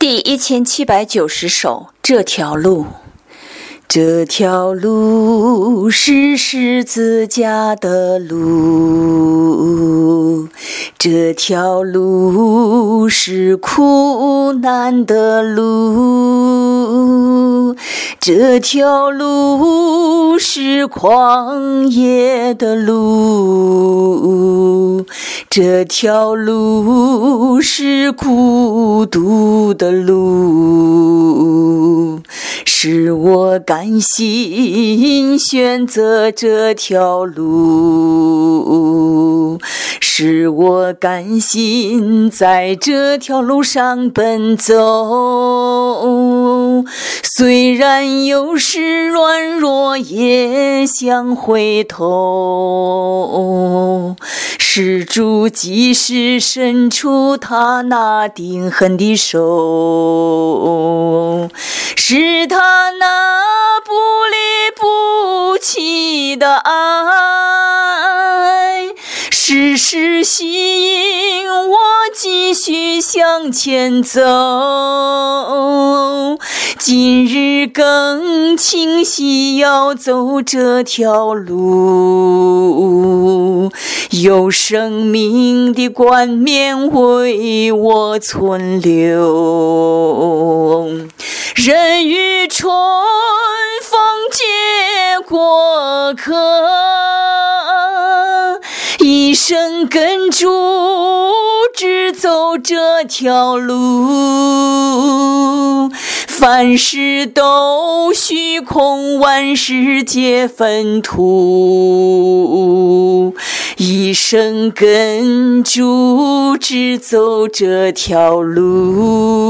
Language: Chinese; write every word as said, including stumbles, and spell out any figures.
第一千七百九十首，这条路。这条路是十字架的路，这条路是苦难的路，这条路是旷野的路，这条路是孤独的路，是我甘心选择这条路，是我甘心在这条路上奔走，虽然有时软弱也想回头，是主即使伸出他那钉痕的手，是他那不离不弃的爱，时时吸引我继续向前走，今日更清晰要走这条路，有生命的冠冕为我存留，人与春风结过客，一生跟主只走这条路，凡事都虚空，万事皆粪土，一生跟主只走这条路。